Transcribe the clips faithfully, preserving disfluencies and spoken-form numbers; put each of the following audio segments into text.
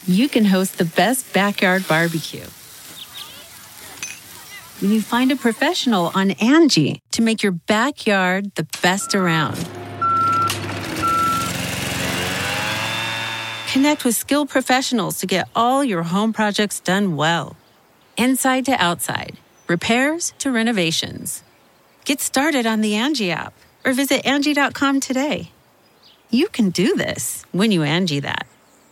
you can host the best backyard barbecue. When you find a professional on Angie to make your backyard the best around. Connect with skilled professionals to get all your home projects done well. Inside to outside, repairs to renovations. Get started on the Angie app or visit Angie dot com today. You can do this when you Angie that.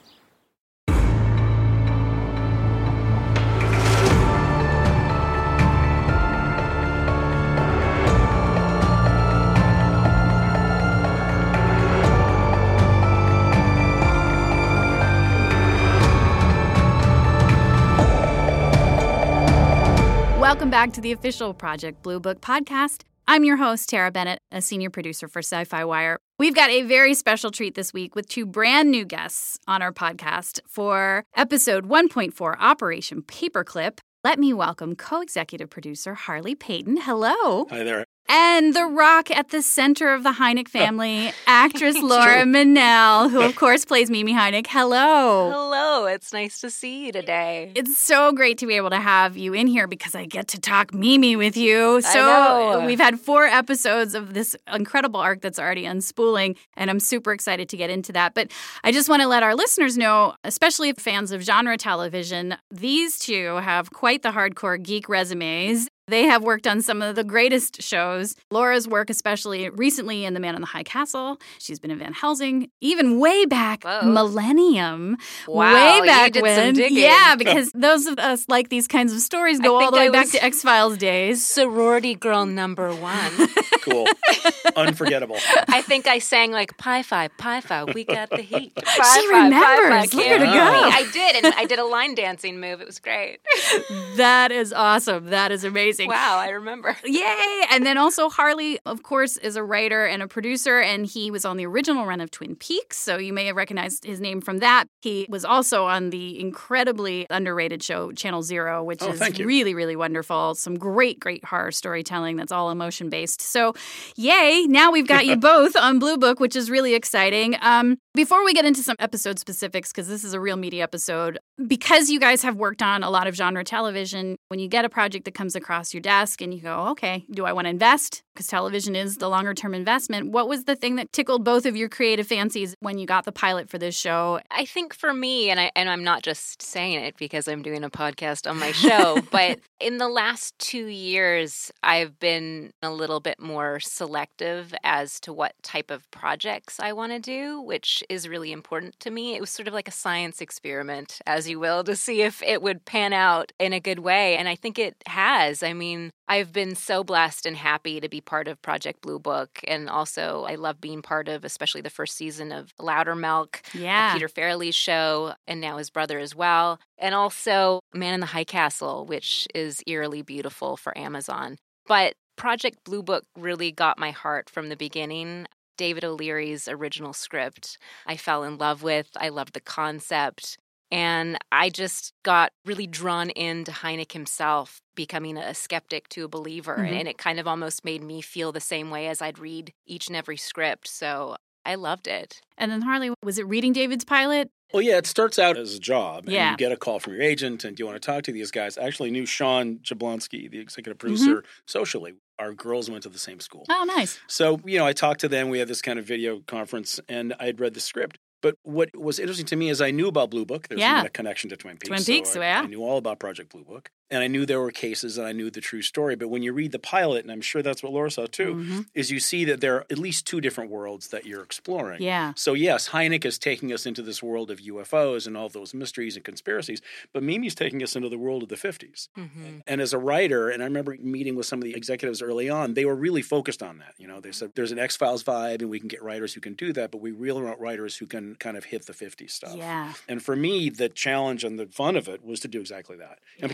Welcome back to the official Project Blue Book podcast. I'm your host, Tara Bennett, a senior producer for Sci-Fi Wire. We've got a very special treat this week with two brand new guests on our podcast for episode one point four, Operation Paperclip. Let me welcome co-executive producer Harley Peyton. Hello. Hi there. And the rock at the center of the Hynek family, actress Laura Mennell, who, of course, plays Mimi Hynek. Hello. Hello. It's nice to see you today. It's so great to be able to have you in here because I get to talk Mimi with you. So I know. We've had four episodes of this incredible arc that's already unspooling, and I'm super excited to get into that. But I just want to let our listeners know, especially fans of genre television, these two have quite the hardcore geek resumes. They have worked on some of the greatest shows. Laura's work, especially recently in The Man in the High Castle. She's been in Van Helsing, even way back, Whoa. Millennium. Wow, way back you did when. some digging. Yeah, because those of us like these kinds of stories go I all the way think I back was- to X-Files days. Sorority girl number one. Cool. Unforgettable. I think I sang like Pi Phi, Pi Phi, we got the heat. Pi She Phi, remembers. Pi Phi, Look can't at her beat go. me. I did, and I did a line dancing move. It was great. That is awesome. That is amazing. Wow, I remember. Yay! And then also Harley, of course, is a writer and a producer, and he was on the original run of Twin Peaks, so you may have recognized his name from that. He was also on the incredibly underrated show Channel Zero, which Oh, is thank you. really, really wonderful. Some great, great horror storytelling that's all emotion-based. So, yay! Now we've got you both on Blue Book, which is really exciting. Um, before we get into some episode specifics, because this is a real meaty episode, because you guys have worked on a lot of genre television, when you get a project that comes across your desk and you go, okay, do I want to invest? Because television is the longer term investment. What was the thing that tickled both of your creative fancies when you got the pilot for this show? I think for me, and, I, and I'm not just saying it because I'm doing a podcast on my show, but in the last two years, I've been a little bit more selective as to what type of projects I want to do, which is really important to me. It was sort of like a science experiment, as you will, to see if it would pan out in a good way. And I think it has. I mean, I've been so blessed and happy to be part of Project Blue Book. And also, I love being part of, especially the first season of Loudermilk, Yeah. Peter Farrelly's show, and now his brother as well. And also Man in the High Castle, which is eerily beautiful for Amazon. But Project Blue Book really got my heart from the beginning. David O'Leary's original script I fell in love with. I loved the concept. And I just got really drawn into Hynek himself, becoming a skeptic to a believer. Mm-hmm. And it kind of almost made me feel the same way as I'd read each and every script. So I loved it. And then Harley, was it reading David's pilot? Well, yeah, it starts out as a job. And Yeah. you get a call from your agent, and do you want to talk to these guys? I actually knew Sean Jablonski, the executive producer, Mm-hmm. socially. Our girls went to the same school. Oh, nice. So, you know, I talked to them. We had this kind of video conference, and I had read the script. But what was interesting to me is I knew about Blue Book. There's Yeah. even a connection to Twin Peaks. Twin Peaks, so I, yeah. I knew all about Project Blue Book. And I knew there were cases, and I knew the true story. But when you read the pilot, and I'm sure that's what Laura saw too, Mm-hmm. is you see that there are at least two different worlds that you're exploring. Yeah. So yes, Hynek is taking us into this world of U F Os and all those mysteries and conspiracies, but Mimi's taking us into the world of the fifties. Mm-hmm. And as a writer, and I remember meeting with some of the executives early on, they were really focused on that. You know, they said there's an X-Files vibe, and we can get writers who can do that, but we really want writers who can kind of hit the fifties stuff. Yeah. And for me, the challenge and the fun of it was to do exactly that. And Yeah. particularly when you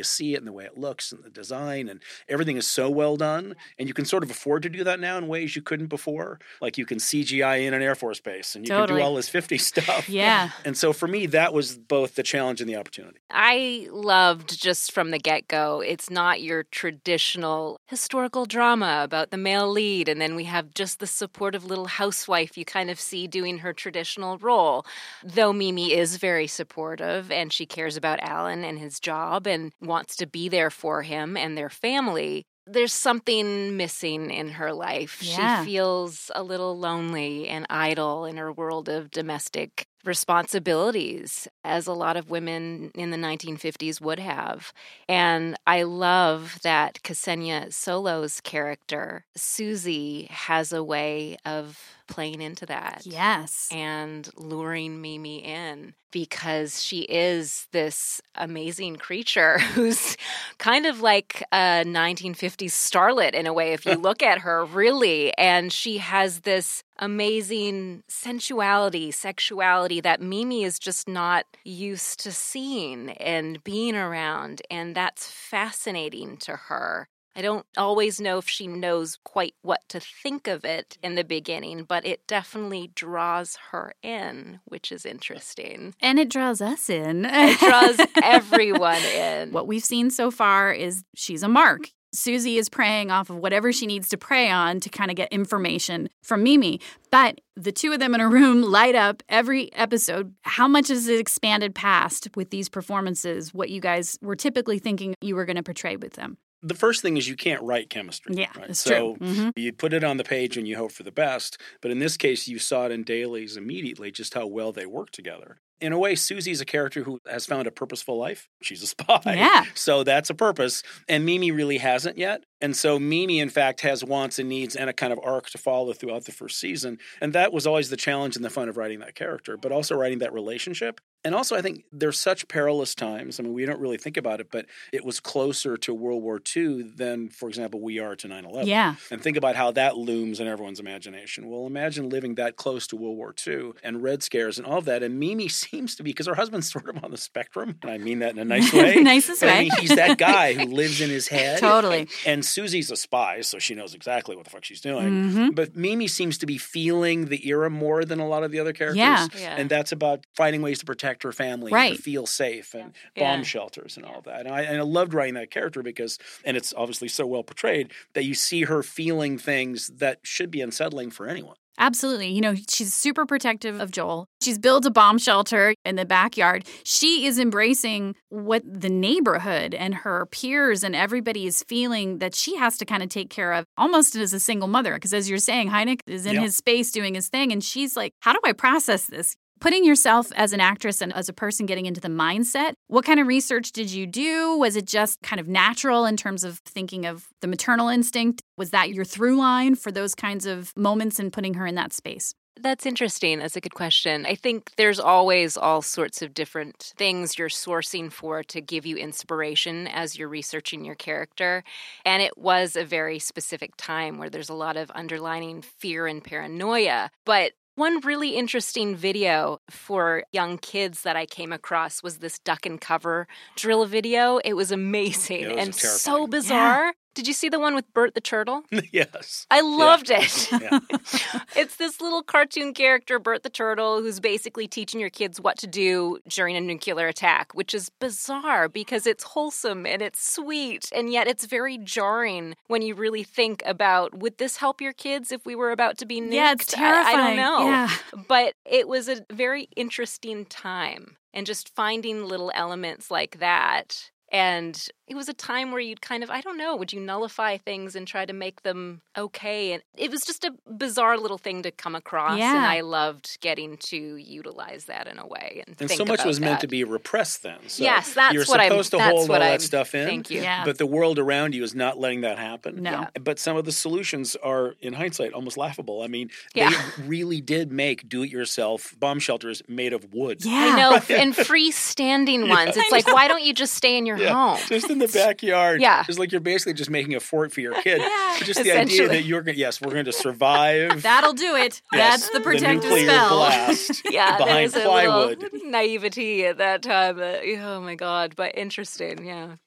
see it and the way it looks and the design and everything is so well done. And you can sort of afford to do that now in ways you couldn't before. Like you can C G I in an Air Force base and you Totally. can do all this fifties stuff. Yeah. And so for me, that was both the challenge and the opportunity. I loved just from the get-go, it's not your traditional historical drama about the male lead, and then we have just the supportive little housewife you kind of see doing her traditional role. Though Mimi is very supportive, and she cares about Alan and his job and wants to be there for him and their family, there's something missing in her life. Yeah. She feels a little lonely and idle in her world of domestic responsibilities, as a lot of women in the nineteen fifties would have. And I love that Ksenia Solo's character, Susie, has a way of playing into that. Yes. And luring Mimi in, because she is this amazing creature who's kind of like a nineteen fifties starlet in a way, if you look at her, really. And she has this amazing sensuality, sexuality that Mimi is just not used to seeing and being around. And that's fascinating to her. I don't always know if she knows quite what to think of it in the beginning, but it definitely draws her in, which is interesting. And it draws us in. It draws everyone in. What we've seen so far is she's a mark. Susie is preying off of whatever she needs to prey on to kind of get information from Mimi. But the two of them in a room light up every episode. How much has it expanded past with these performances, what you guys were typically thinking you were going to portray with them? The first thing is you can't write chemistry. Yeah, right? that's so true. Mm-hmm. You put it on the page and you hope for the best. But in this case, you saw it in dailies immediately just how well they work together. In a way, Susie's a character who has found a purposeful life. She's a spy. Yeah. So that's a purpose. And Mimi really hasn't yet. And so Mimi, in fact, has wants and needs and a kind of arc to follow throughout the first season. And that was always the challenge and the fun of writing that character, but also writing that relationship. And also, I think there's such perilous times. I mean, we don't really think about it, but it was closer to World War Two than, for example, we are to nine eleven. Yeah. And think about how that looms in everyone's imagination. Well, imagine living that close to World War Two and Red Scares and all of that. And Mimi seems to be, because her husband's sort of on the spectrum, and I mean that in a nice way. Nicest but, way. I mean, he's that guy who lives in his head. Totally. And Susie's a spy, so she knows exactly what the fuck she's doing. Mm-hmm. But Mimi seems to be feeling the era more than a lot of the other characters. Yeah. Yeah. And that's about finding ways to protect her family, Right. and to feel safe, and Yeah. bomb shelters and all that. And I, and I loved writing that character because, and it's obviously so well portrayed, that you see her feeling things that should be unsettling for anyone. Absolutely. You know, she's super protective of Joel. She's built a bomb shelter in the backyard. She is embracing what the neighborhood and her peers and everybody is feeling that she has to kind of take care of almost as a single mother. Because as you're saying, Hynek is in Yep. his space doing his thing. And she's like, how do I process this? Putting yourself as an actress and as a person getting into the mindset, what kind of research did you do? Was it just kind of natural in terms of thinking of the maternal instinct? Was that your through line for those kinds of moments and putting her in that space? That's interesting. That's a good question. I think there's always all sorts of different things you're sourcing for to give you inspiration as you're researching your character. And it was a very specific time where there's a lot of underlining fear and paranoia. But one really interesting video for young kids that I came across was this duck and cover drill video. It was amazing Yeah, it was and terrifying. so bizarre. Did you see the one with Bert the Turtle? Yes. I loved it. Yeah. It's this little cartoon character, Bert the Turtle, who's basically teaching your kids what to do during a nuclear attack, which is bizarre because it's wholesome and it's sweet, and yet it's very jarring when you really think about, would this help your kids if we were about to be nuked? Yeah, it's I, I don't terrifying. know. Yeah. But it was a very interesting time, and just finding little elements like that. And it was a time where you'd kind of, I don't know, would you nullify things and try to make them okay? And it was just a bizarre little thing to come across. Yeah. And I loved getting to utilize that in a way. And, And think so much about was meant that. to be repressed then. So Yes, that's you're what I'm- supposed to that's hold what all I'm- that stuff in. thank you. Yeah. But the world around you is not letting that happen. No. Yeah. But some of the solutions are, in hindsight, almost laughable. I mean, Yeah. they really did make do-it-yourself bomb shelters made of wood. Yeah. I know, and freestanding ones. It's like, why don't you just stay in your Yeah, home? just in the backyard. Yeah. It's like you're basically just making a fort for your kid. Yeah. But just the idea Essentially. that you're going to, yes, we're going to survive. That'll do it. Yes, That's the protective nuclear spell. blast Yeah, behind there's a plywood. little naivety at that time. Uh, oh my God, but interesting, yeah.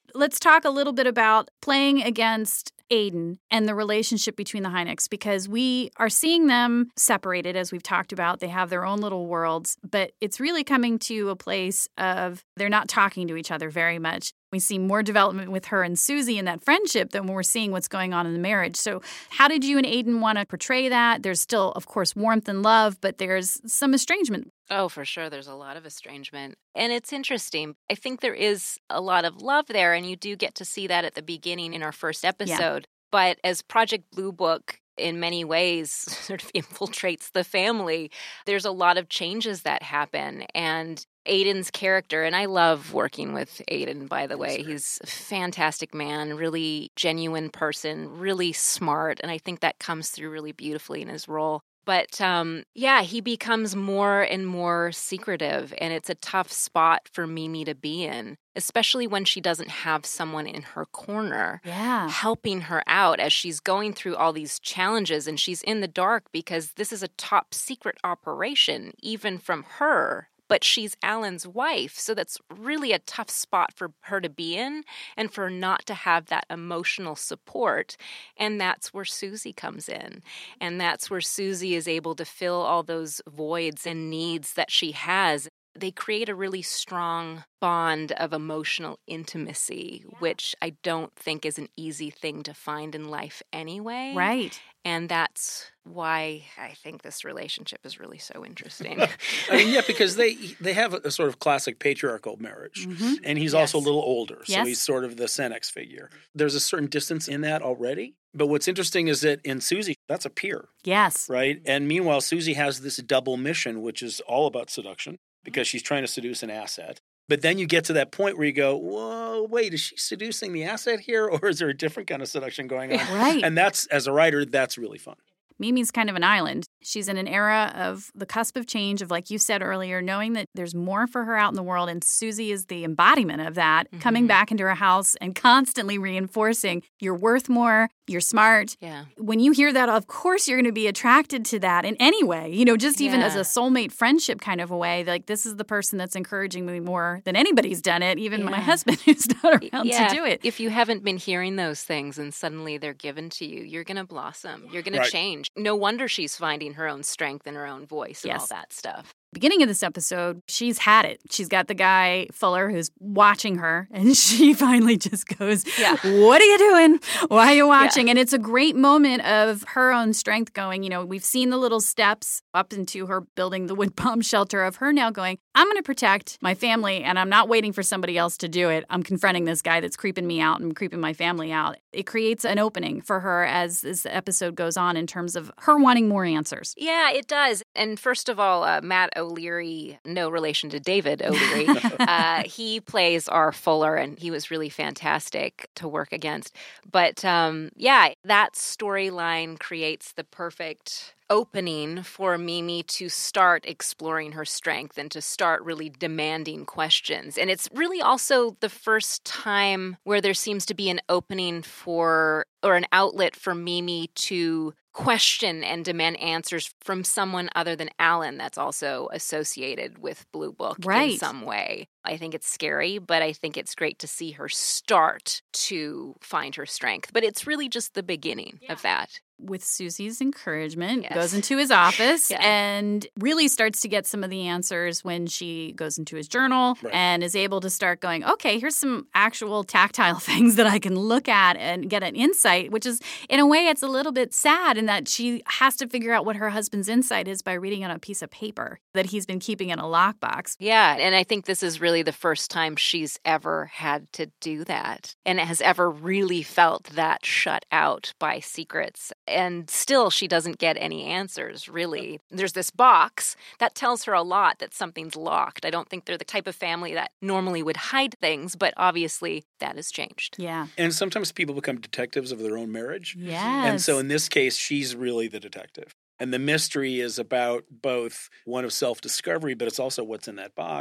Let's talk a little bit about playing against Aiden and the relationship between the Hyneks, because we are seeing them separated, as we've talked about. They have their own little worlds, but it's really coming to a place of they're not talking to each other very much. We see more development with her and Susie in that friendship than we're seeing what's going on in the marriage. So how did you and Aiden want to portray that? There's still, of course, warmth and love, but there's some estrangement. Oh, for sure. There's a lot of estrangement. And it's interesting. I think there is a lot of love there, and you do get to see that at the beginning in our first episode. Yeah. But as Project Blue Book in many ways sort of infiltrates the family, there's a lot of changes that happen. And Aiden's character, and I love working with Aiden, by the way. He's a fantastic man, really genuine person, really smart. And I think that comes through really beautifully in his role. But um, yeah, he becomes more and more secretive, and it's a tough spot for Mimi to be in, especially when she doesn't have someone in her corner yeah. helping her out as she's going through all these challenges, and she's in the dark because this is a top secret operation, even from her. But she's Alan's wife, so that's really a tough spot for her to be in and for not to have that emotional support. And that's where Susie comes in. And that's where Susie is able to fill all those voids and needs that she has. They create a really strong bond of emotional intimacy, yeah. which I don't think is an easy thing to find in life anyway. Right. And that's why I think this relationship is really so interesting. I mean, yeah, because they they have a, a sort of classic patriarchal marriage. Mm-hmm. And he's yes. also a little older, so yes. he's sort of the Senex figure. There's a certain distance in that already. But what's interesting is that in Susie, that's a peer. Yes. Right? And meanwhile, Susie has this double mission, which is all about seduction, because she's trying to seduce an asset. But then you get to that point where you go, whoa, wait, is she seducing the asset here? Or is there a different kind of seduction going on? Right. And that's, as a writer, that's really fun. Mimi's kind of an island. She's in an era of the cusp of change of, like you said earlier, knowing that there's more for her out in the world. And Susie is the embodiment of that, mm-hmm. coming back into her house and constantly reinforcing you're worth more, you're smart. Yeah. When you hear that, of course, you're going to be attracted to that in any way, you know, just even yeah. as a soulmate friendship kind of a way. Like, this is the person that's encouraging me more than anybody's done it, even yeah. my husband who's not around yeah. to do it. If you haven't been hearing those things and suddenly they're given to you, you're going to blossom. You're going right. to change. No wonder she's finding her own strength and her own voice and yes. all that stuff. Beginning of this episode, she's had it. She's got the guy, Fuller, who's watching her, and she finally just goes, yeah. what are you doing? Why are you watching? Yeah. And it's a great moment of her own strength going, you know, we've seen the little steps up into her building the wood bomb shelter of her now going, I'm going to protect my family, and I'm not waiting for somebody else to do it. I'm confronting this guy that's creeping me out and creeping my family out. It creates an opening for her as this episode goes on in terms of her wanting more answers. Yeah, it does. And first of all, uh, Matt O'Leary, no relation to David O'Leary, uh, he plays our Fuller, and he was really fantastic to work against. But um, yeah, that storyline creates the perfect opening for Mimi to start exploring her strength and to start really demanding questions. And it's really also the first time where there seems to be an opening for, or an outlet for Mimi to question and demand answers from someone other than Alan that's also associated with Blue Book right. in some way. I think it's scary, but I think it's great to see her start to find her strength. But it's really just the beginning yeah. of that. With Susie's encouragement, yes. goes into his office yeah. and really starts to get some of the answers when she goes into his journal right. and is able to start going, okay, here's some actual tactile things that I can look at and get an insight, which is, in a way, it's a little bit sad in that she has to figure out what her husband's insight is by reading on a piece of paper that he's been keeping in a lockbox. Yeah, and I think this is really the first time she's ever had to do that and has ever really felt that shut out by secrets. And still, she doesn't get any answers, really. There's this box that tells her a lot that something's locked. I don't think they're the type of family that normally would hide things, but obviously that has changed. Yeah. And sometimes people become detectives of their own marriage. Yes. And so in this case, she's really the detective. And the mystery is about both one of self-discovery, but it's also what's in that box.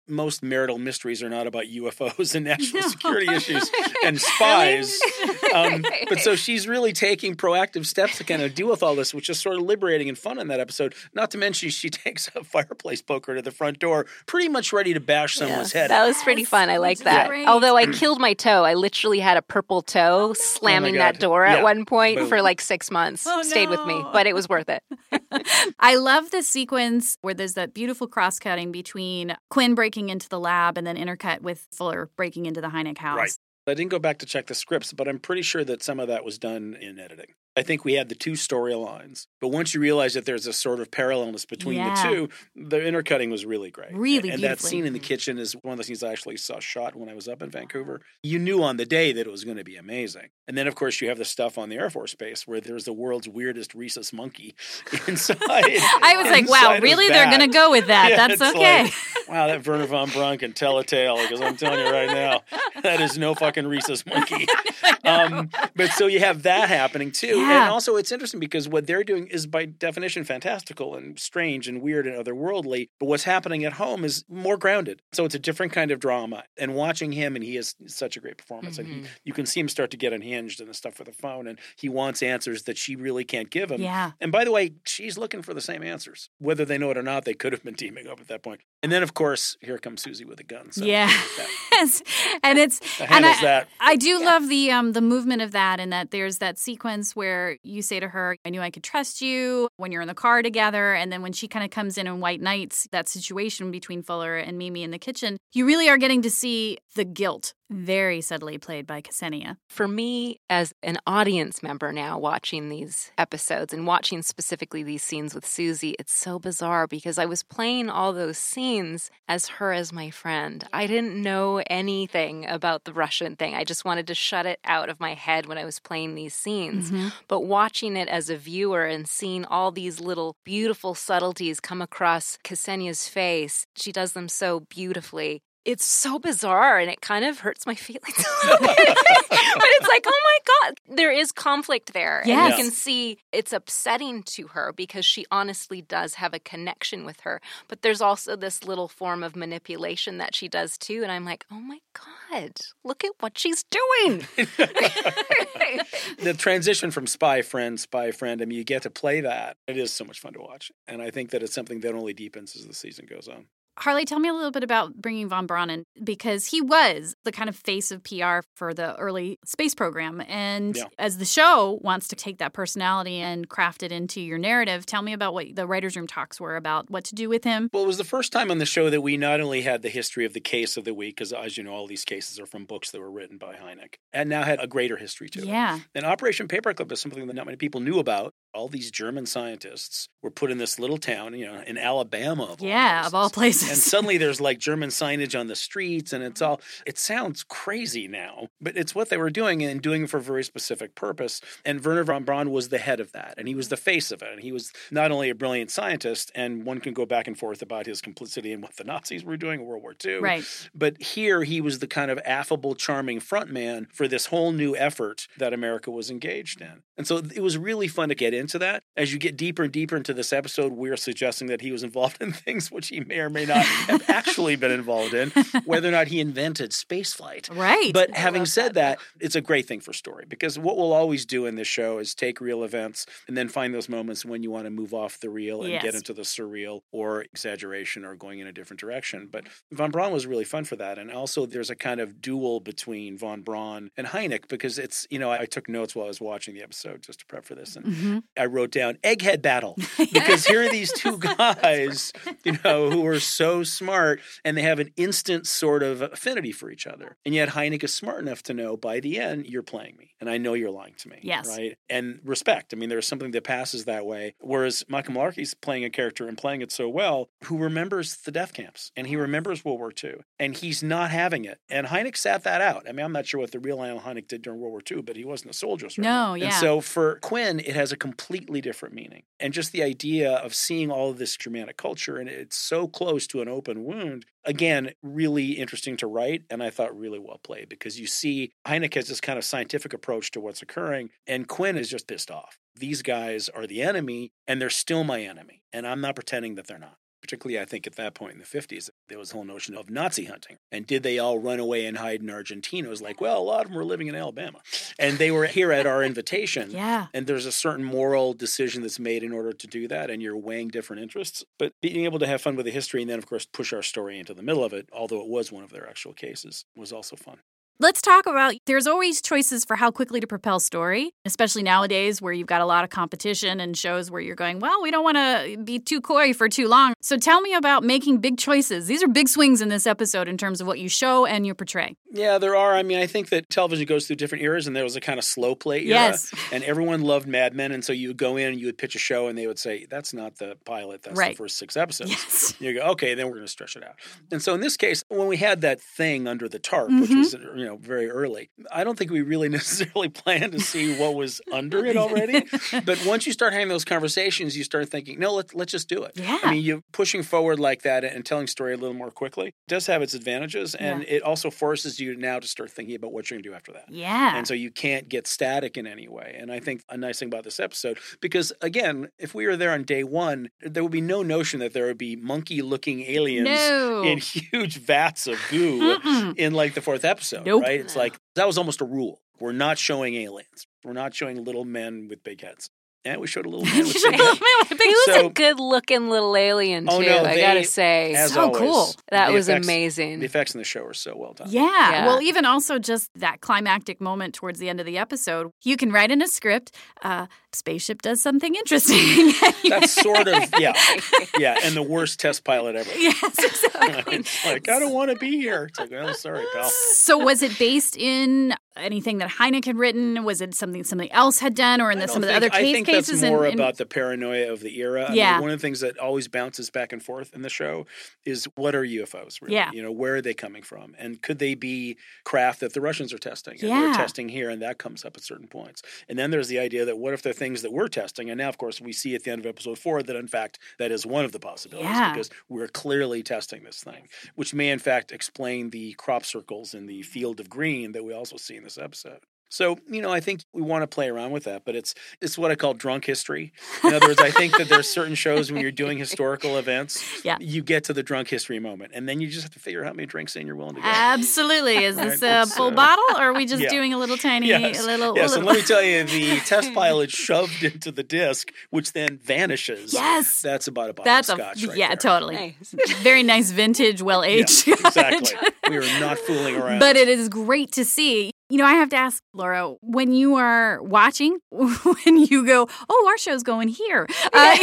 most marital mysteries are not about U F Os and national no. security issues and spies. um, but so she's really taking proactive steps to kind of deal with all this, which is sort of liberating and fun in that episode. Not to mention she takes a fireplace poker to the front door, pretty much ready to bash someone's yeah, head. That was pretty fun. I like that. Yeah. Although I killed my toe. I literally had a purple toe slamming oh that door at yeah. one point Boom. for like six months. Oh, Stayed no. with me, but it was worth it. I love the sequence where there's that beautiful cross-cutting between Quinn breaking into the lab and then intercut with Fuller breaking into the Hynek house. Right. I didn't go back to check the scripts, but I'm pretty sure that some of that was done in editing. I think we had the two storylines, but once you realize that there's a sort of parallelness between yeah. the two, the intercutting was really great. Really And, and that scene in the kitchen is one of the scenes I actually saw shot when I was up in Vancouver. You knew on the day that it was going to be amazing. And then, of course, you have the stuff on the Air Force Base where there's the world's weirdest rhesus monkey inside. I was like, wow, really? They're going to go with that. Yeah, That's okay. Like, wow, that Werner von Braun can tell a tale, because I'm telling you right now, that is no fucking rhesus monkey. Um, but so you have that happening too. Yeah. And also it's interesting because what they're doing is by definition fantastical and strange and weird and otherworldly. But what's happening at home is more grounded. So it's a different kind of drama. And watching him, and he has such a great performance. Mm-hmm. And he, you can see him start to get unhinged and the stuff with the phone. And he wants answers that she really can't give him. Yeah. And by the way, she's looking for the same answers. Whether they know it or not, they could have been teaming up at that point. And then, of course, here comes Susie with a gun. So yeah. Yes. And it's that and handles I, that. I do yeah. love the um the movement of that, and that there's that sequence where you say to her, I knew I could trust you, when you're in the car together, and then when she kind of comes in and white knights that situation between Fuller and Mimi in the kitchen, you really are getting to see the guilt very subtly played by Ksenia. For me, as an audience member now watching these episodes and watching specifically these scenes with Susie, it's so bizarre because I was playing all those scenes as her as my friend. I didn't know anything about the Russian thing. I just wanted to shut it out of my head when I was playing these scenes. Mm-hmm. But watching it as a viewer and seeing all these little beautiful subtleties come across Ksenia's face, she does them so beautifully. It's so bizarre, and it kind of hurts my feelings a little bit. But it's like, oh my God, there is conflict there. Yes. And you can see it's upsetting to her because she honestly does have a connection with her. But there's also this little form of manipulation that she does too. And I'm like, oh my God, look at what she's doing. The transition from spy friend, spy friend, I mean, you get to play that. It is so much fun to watch. And I think that it's something that only deepens as the season goes on. Harley, tell me a little bit about bringing von Braun in, because he was the kind of face of P R for the early space program. And yeah. as the show wants to take that personality and craft it into your narrative, tell me about what the writer's room talks were about, what to do with him. Well, it was the first time on the show that we not only had the history of the case of the week, because as you know, all these cases are from books that were written by Hynek, and now had a greater history to it. Yeah. And Operation Paperclip is something that not many people knew about. All these German scientists were put in this little town, you know, in Alabama. Of yeah, all of all places. And suddenly there's like German signage on the streets, and it's all, it sounds crazy now, but it's what they were doing and doing it for a very specific purpose. And Werner von Braun was the head of that, and he was the face of it. And he was not only a brilliant scientist, and one can go back and forth about his complicity in what the Nazis were doing in World War Two. Right. But here he was the kind of affable, charming front man for this whole new effort that America was engaged in. And so it was really fun to get into that. As you get deeper and deeper into this episode, we're suggesting that he was involved in things which he may or may not have actually been involved in, whether or not he invented spaceflight. Right. But having said that, that, it's a great thing for story, because what we'll always do in this show is take real events and then find those moments when you want to move off the real and yes. get into the surreal or exaggeration or going in a different direction. But von Braun was really fun for that. And also there's a kind of duel between von Braun and Hynek, because it's, you know, I took notes while I was watching the episode just to prep for this. And mm-hmm. I wrote down egghead battle, because here are these two guys, you know, who are so smart and they have an instant sort of affinity for each other. And yet Hynek is smart enough to know by the end, you're playing me and I know you're lying to me. Yes. Right. And respect. I mean, there's something that passes that way. Whereas Michael Malarkey's playing a character and playing it so well, who remembers the death camps and he remembers World War Two and he's not having it. And Hynek sat that out. I mean, I'm not sure what the real Alan Hynek did during World War Two, but he wasn't a soldier. Certainly. No, yeah. And so for Quinn, it has a completely different meaning. And just the idea of seeing all of this Germanic culture, and it's so close to an open wound, again, really interesting to write, and I thought really well played, because you see Hynek has this kind of scientific approach to what's occurring, and Quinn is just pissed off. These guys are the enemy, and they're still my enemy, and I'm not pretending that they're not. particularly I think at that point in the fifties, there was the whole notion of Nazi hunting. And did they all run away and hide in Argentina? It was like, well, a lot of them were living in Alabama. And they were here at our invitation. Yeah. And there's a certain moral decision that's made in order to do that, and you're weighing different interests. But being able to have fun with the history and then, of course, push our story into the middle of it, although it was one of their actual cases, was also fun. Let's talk about, there's always choices for how quickly to propel story, especially nowadays where you've got a lot of competition and shows where you're going, well, we don't want to be too coy for too long. So tell me about making big choices. These are big swings in this episode in terms of what you show and you portray. Yeah, there are. I mean, I think that television goes through different eras, and there was a kind of slow play era. Yes. And everyone loved Mad Men, and so you would go in and you would pitch a show, and they would say, that's not the pilot, that's right. the first six episodes. Yes. You go, okay, then we're going to stretch it out. And so in this case, when we had that thing under the tarp, Mm-hmm. which was, you know, very early, I don't think we really necessarily planned to see what was under it already. But once you start having those conversations, you start thinking, no, let's, let's just do it. Yeah. I mean, you pushing forward like that and telling story a little more quickly does have its advantages, and Yeah. it also forces you now to start thinking about what you're going to do after that. Yeah. And so you can't get static in any way. And I think a nice thing about this episode, because again, if we were there on day one, there would be no notion that there would be monkey-looking aliens No. in huge vats of goo Mm-mm. in like the fourth episode, Nope. right? It's like, that was almost a rule. We're not showing aliens. We're not showing little men with big heads. And we showed a little man with big head. He was So- a good-looking little alien, too, Oh, no, I they- gotta say. As So always, cool. That the was effects- amazing. The effects in the show are so well done. Yeah. Yeah. Well, even also just that climactic moment towards the end of the episode, you can write in a script, uh, spaceship does something interesting. That's sort of, yeah. Yeah, and the worst test pilot ever. Yes, exactly. It's like, I don't want to be here. It's like, oh, sorry, pal. So was it based in anything that Hynek had written? Was it something somebody else had done, or in I the, don't some of the think- other case I think cases? that's more in, in- about the paranoia of the era. I Yeah. mean, one of the things that always bounces back and forth in the show is, what are U F Os really? Yeah. You know, where are they coming from? And could they be craft that the Russians are testing? And Yeah. they're testing here, and that comes up at certain points. And then there's the idea that what if they're things that we're testing? And now, of course, we see at the end of episode four that, in fact, that is one of the possibilities Yeah. because we're clearly testing this thing, which may, in fact, explain the crop circles in the field of green that we also see in this episode. So, you know, I think we want to play around with that, but it's it's what I call drunk history. In other words, I think that there's certain shows when you're doing historical events, Yeah. you get to the drunk history moment, and then you just have to figure out how many drinks in you're willing to go. Absolutely. Is this Right, a it's, full uh, bottle, or are we just yeah. doing a little tiny, Yes, a little? yes. a And little... let me tell you, the test pilot shoved into the disc, which then vanishes. Yes. That's about a bottle That's of a scotch right yeah, there. totally. Nice. Very nice vintage, well aged. Yeah, exactly. We are not fooling around. But it is great to see. You know, I have to ask, Laura, when you are watching, when you go, oh, our show's going here. Uh,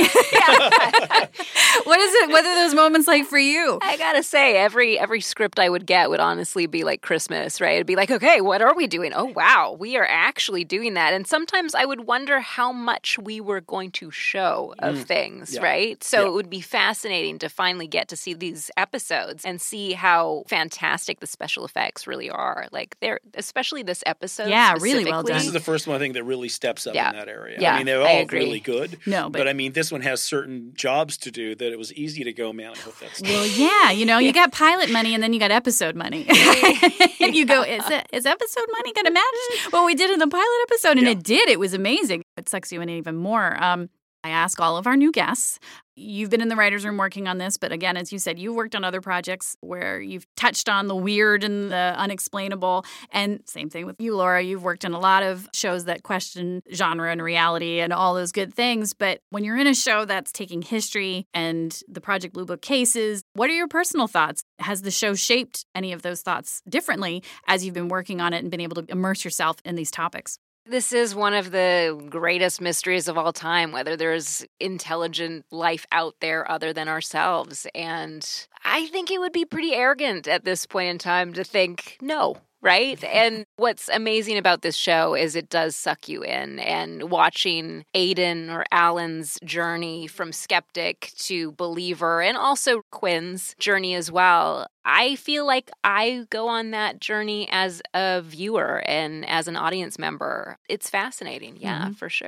what is it? What are those moments like for you? I gotta say, every every script I would get would honestly be like Christmas, right? It'd be like, okay, what are we doing? Oh, wow, we are actually doing that. And sometimes I would wonder how much we were going to show of Mm. things, Yeah. right? So Yeah. it would be fascinating to finally get to see these episodes and see how fantastic the special effects really are. Like they're, especially this episode. Yeah, really well specifically. done. This is the first one I think that really steps up Yeah. in that area. Yeah, I mean, they're I all agree. really good. No, but- but I mean, this one has certain jobs to do that it was easy to go, man, I hope that's Well, yeah, you know, you got pilot money and then you got episode money. And you go, is, it, is episode money going to match what we did in the pilot episode? And Yeah. it did. It was amazing. It sucks you in even more. Um, I ask all of our new guests, you've been in the writer's room working on this, but again, as you said, you've worked on other projects where you've touched on the weird and the unexplainable. And same thing with you, Laura. You've worked in a lot of shows that question genre and reality and all those good things. But when you're in a show that's taking history and the Project Blue Book cases, what are your personal thoughts? Has the show shaped any of those thoughts differently as you've been working on it and been able to immerse yourself in these topics? This is one of the greatest mysteries of all time, whether there's intelligent life out there other than ourselves. And I think it would be pretty arrogant at this point in time to think no. Right? And what's amazing about this show is it does suck you in. And watching Aiden or Alan's journey from skeptic to believer, and also Quinn's journey as well, I feel like I go on that journey as a viewer and as an audience member. It's fascinating. Yeah, Mm-hmm. for sure.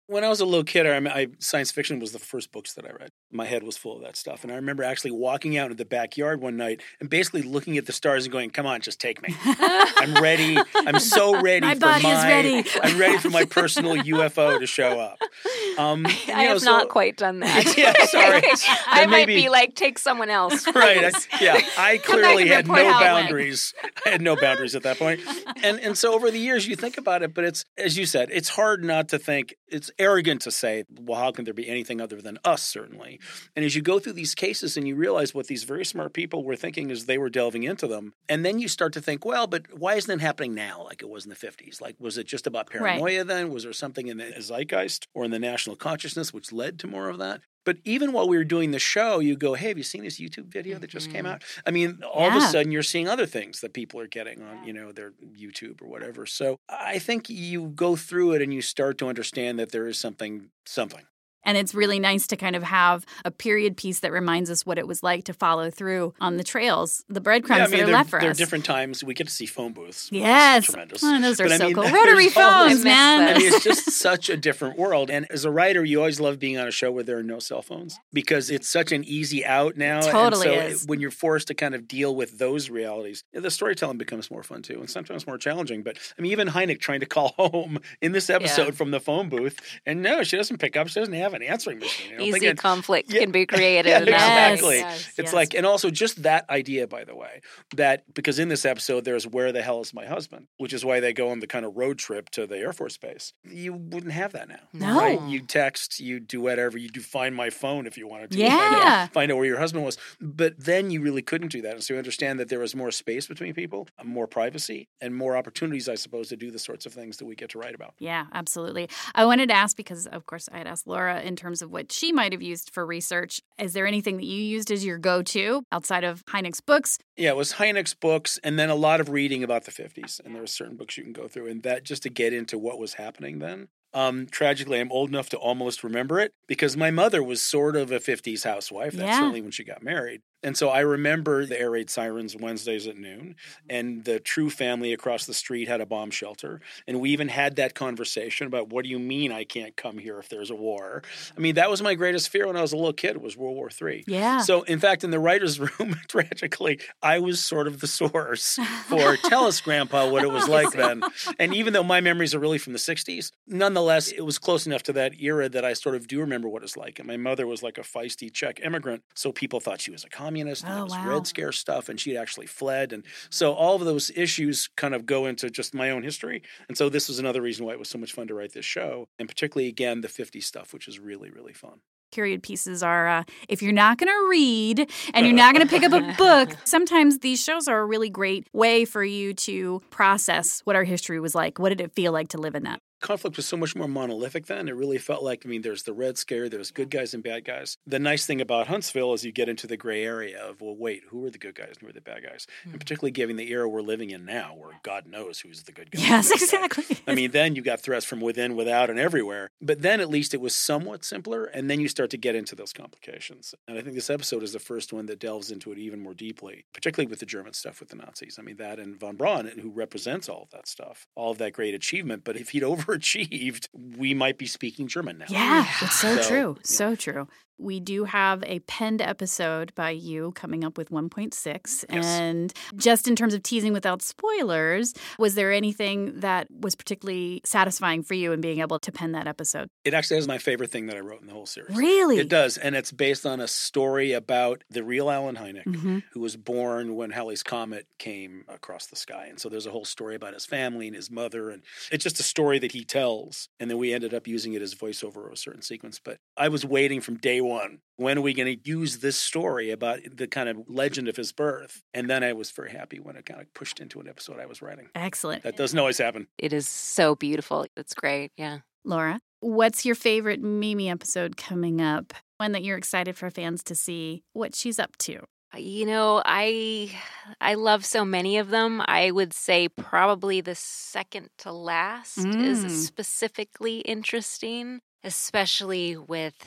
When I was a little kid, I, I science fiction was the first books that I read. My head was full of that stuff. And I remember actually walking out into the backyard one night and basically looking at the stars and going, come on, just take me. I'm ready. I'm so ready my for body my, is ready. I'm ready for my personal U F O to show up. Um, I you know, have so, not quite done that. Yeah, sorry. I Then might maybe- be like, take someone else. Right. I, yeah. I Come back clearly and had no report how it went. boundaries. I had no boundaries at that point. And and so over the years you think about it, but it's, as you said, it's hard not to think, it's arrogant to say, well, how can there be anything other than us, certainly? And as you go through these cases and you realize what these very smart people were thinking as they were delving into them, and then you start to think, well, but why isn't it happening now like it was in the fifties? Like, was it just about paranoia Right. then? Was there something in the zeitgeist or in the national consciousness which led to more of that? But even while we were doing the show, you go, hey, have you seen this YouTube video that just came out? I mean, all of a Yeah. sudden you're seeing other things that people are getting on, you know, their YouTube or whatever. So I think you go through it and you start to understand that there is something, something. And it's really nice to kind of have a period piece that reminds us what it was like to follow through on the trails, the breadcrumbs Yeah, I mean, that are there, left for there are us. different times we get to see phone booths. which is Yes. tremendous. Oh, those are But I so mean, cool. there's Rotary all phones, this- man. I mean, it's just such a different world. And as a writer, you always love being on a show where there are no cell phones because it's such an easy out now. Totally and so is. when you're forced to kind of deal with those realities, the storytelling becomes more fun too, and sometimes more challenging. But I mean, even Hynek trying to call home in this episode Yeah. from the phone booth, and no, she doesn't pick up. She doesn't have an answering machine. I don't think Easy it- conflict Yeah. can be created. Yeah, in that way. exactly. Yes, It's yes. like, and also just that idea, by the way, that because in this episode, there's where the hell is my husband, which is why they go on the kind of road trip to the Air Force Base. You wouldn't have that now. No. Right? You text, you do whatever, you do find my phone if you wanted to. Yeah. Find out, find out where your husband was. But then you really couldn't do that. And so you understand that there was more space between people, more privacy, and more opportunities, I suppose, to do the sorts of things that we get to write about. Yeah, absolutely. I wanted to ask because, of course, I had asked Laura in terms of what she might have used for research. Is there anything that you used as your go-to outside of Hynek's books? Yeah, it was Hynek's books and then a lot of reading about the fifties. And there are certain books you can go through. And that just to get into what was happening then. Um, tragically, I'm old enough to almost remember it because my mother was sort of a fifties housewife. That's Yeah. certainly when she got married. And so I remember the air raid sirens Wednesdays at noon, and the True family across the street had a bomb shelter. And we even had that conversation about what do you mean I can't come here if there's a war? I mean, that was my greatest fear when I was a little kid was World War Three. Yeah. So, in fact, in the writer's room, tragically, I was sort of the source for tell us, Grandpa, what it was like then. And even though my memories are really from the sixties, nonetheless, it was close enough to that era that I sort of do remember what it's like. And my mother was like a feisty Czech immigrant, so people thought she was a communist. Communist, and Oh, it was wow. Red Scare stuff, and she'd actually fled. And so all of those issues kind of go into just my own history. And so this was another reason why it was so much fun to write this show, and particularly, again, the fifties stuff, which is really, really fun. Period pieces are, uh, if you're not going to read and you're not going to pick up a book, sometimes these shows are a really great way for you to process what our history was like. What did it feel like to live in that? Conflict was so much more monolithic then. It really felt like, I mean, there's the Red Scare, there's good guys and bad guys. The nice thing about Huntsville is you get into the gray area of, well, wait, who are the good guys and who are the bad guys? Mm. And particularly given the era we're living in now, where God knows who's the good guy. Yes, exactly. I mean, then you got threats from within, without, and everywhere. But then at least it was somewhat simpler, and then you start to get into those complications. And I think this episode is the first one that delves into it even more deeply, particularly with the German stuff with the Nazis. I mean, that and von Braun, who represents all of that stuff, all of that great achievement. But if he'd overachieved, we might be speaking German now. Yeah, it's so, So, true. yeah. So true. We do have a penned episode by you coming up with one point six. Yes. And just in terms of teasing without spoilers, was there anything that was particularly satisfying for you in being able to pen that episode? It actually is my favorite thing that I wrote in the whole series. Really? It does. And it's based on a story about the real Alan Hynek, Mm-hmm. who was born when Halley's Comet came across the sky. And so there's a whole story about his family and his mother. And it's just a story that he tells. And then we ended up using it as voiceover of a certain sequence. But I was waiting from day one. When are we going to use this story about the kind of legend of his birth? And then I was very happy when it kind of pushed into an episode I was writing. Excellent. That doesn't always happen. It is so beautiful. It's great. Yeah. Laura, what's your favorite Mimi episode coming up? One that you're excited for fans to see what she's up to? You know, I I love so many of them. I would say probably the second to last Mm. is specifically interesting, especially with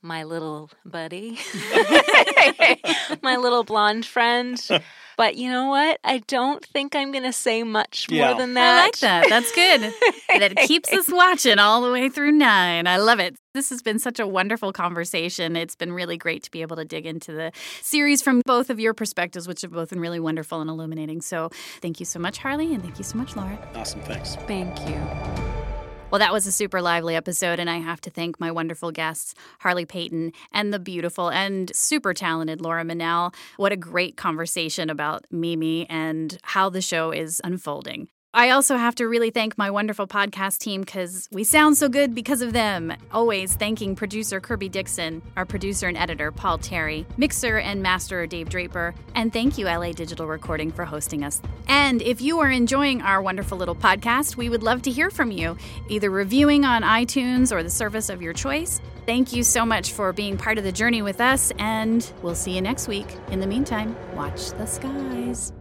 my little buddy, my little blonde friend. But you know what? I don't think I'm going to say much more Yeah. than that. I like that. That's good. That keeps us watching all the way through nine. I love it. This has been such a wonderful conversation. It's been really great to be able to dig into the series from both of your perspectives, which have both been really wonderful and illuminating. So thank you so much, Harley, and thank you so much, Laura. Awesome. Thanks. Thank you. Well, that was a super lively episode, and I have to thank my wonderful guests, Harley Peyton and the beautiful and super talented Laura Mennell. What a great conversation about Mimi and how the show is unfolding. I also have to really thank my wonderful podcast team because we sound so good because of them. Always thanking producer Kirby Dixon, our producer and editor Paul Terry, mixer and master Dave Draper, and thank you L A Digital Recording for hosting us. And if you are enjoying our wonderful little podcast, we would love to hear from you, either reviewing on iTunes or the service of your choice. Thank you so much for being part of the journey with us, and we'll see you next week. In the meantime, watch the skies.